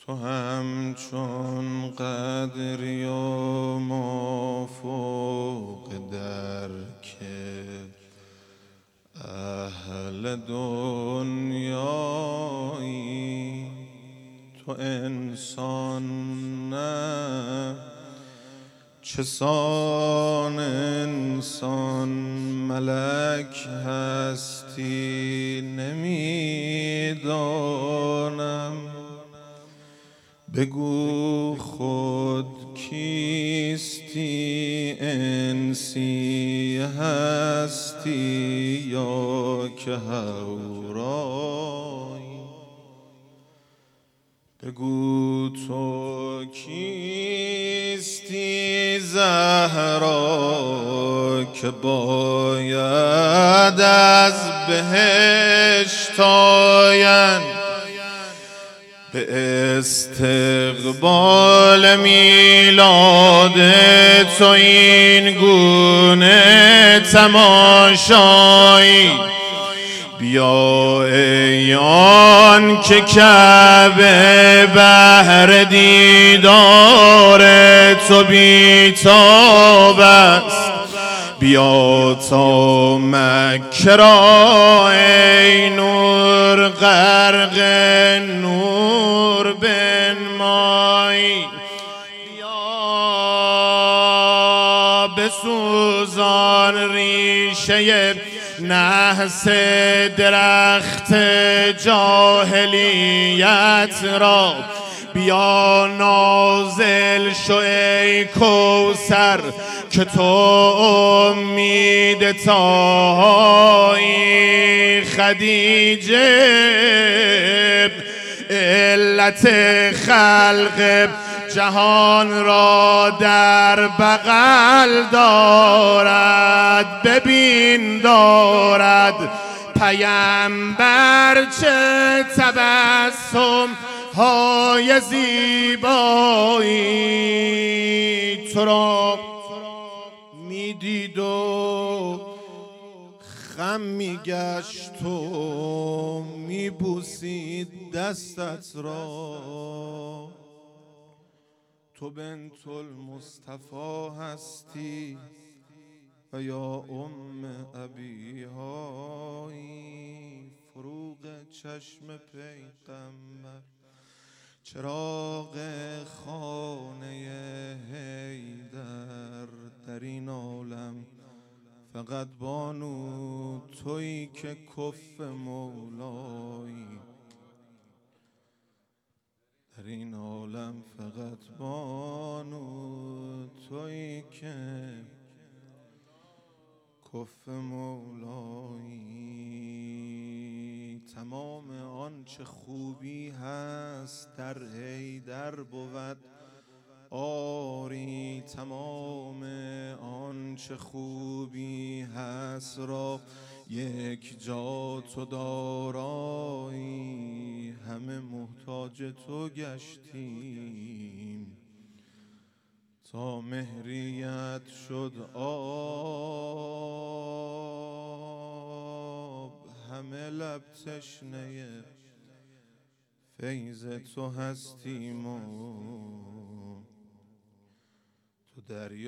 تو همچون قدری و مافوق درک اهل دنیایی، تو انسان نه چسان انسان ملک هستی نمیدانم. بگو خود کیستی، انسی هستی یا که هورایی؟ بگو تو کیستی زهرا که باید از بهشت آیند به استقبال میلاد تو این گونه تماشایی. بیا ای آن که کعبه بهر دیدار تو بی‌تاب است، بیا تا مکه را ای نور غرق نور بنمایی. بیا بسوزان ریشه نحس درخت جاهلیت را، بیا نازل شو ای کوثر که تو امید تایی. خدیجه علت خلق جهان را در بغل دارد، ببین دارد پیامبر چه تبسم های زیبایی. تو را میدید و خم میگشت و میبوسید دستت را. تو بنت المصطفی هستی و یا ابیهایی. فروغ چشم پیغمبر، چراغ خانه حیدر، در این عالم فقط بانو تویی که کف مولایی. در این عالم فقط بانو تویی که کف مولایی. تمام آنچه خوبی هست در حیدر بود آری، تمام آنچه خوبی هست را یک جا تو دارایی. همه محتاج تو گشتیم تا مهریت شد آب، همه لب تشنه فیض تو هستیم و تو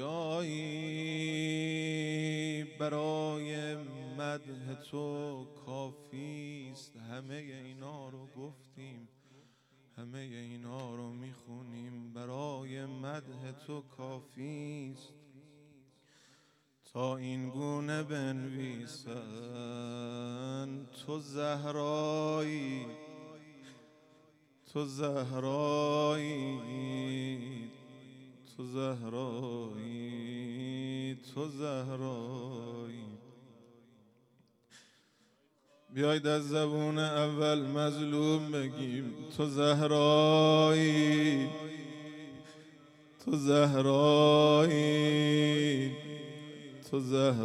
دریایی. برای مدح تو کافیست، همه اینا رو گفتیم، همه اینا رو میخونیم. برای مدح تو کافیست تا این گونه بنویسن تو زهرایی، تو زهرایی، تو زهرایی، تو زهرایی. بیایید از زبون اول مظلوم بگیم تو زهرایی، تو زهرایی، تو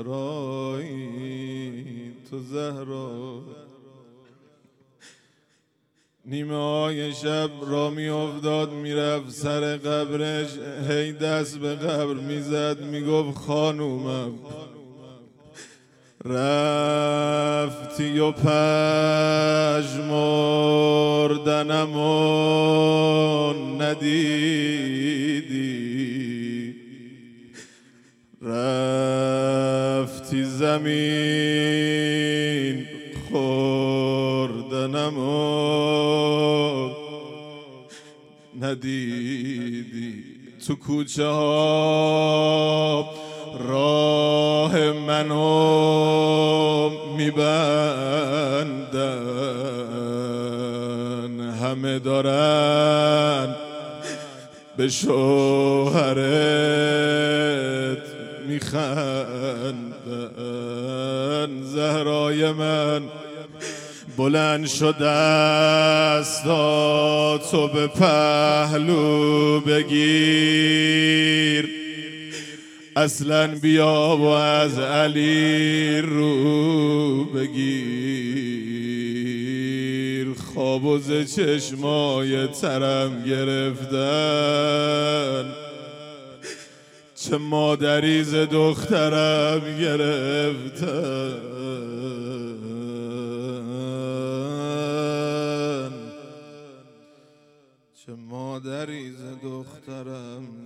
زهرایی، تو زهرایی. نیمه های شب را می افتاد میرفت سر قبرش، هی دست به قبر میزد میگفت خانومم رفتی و پژمردنم و ندیدی، رفتی زمین خوردنمو ندیدی. تو کوچه ها راه منو میبندن، همه دارن به شوهرت میخندن. زهرای من بلند شد دستاتو به پهلو بگیر، اصلا بیا و از علی رو بگیر. خواب و ز چشمای ترم گرفتن، چه مادری ز دخترم گرفتن، چه مادری ز دخترم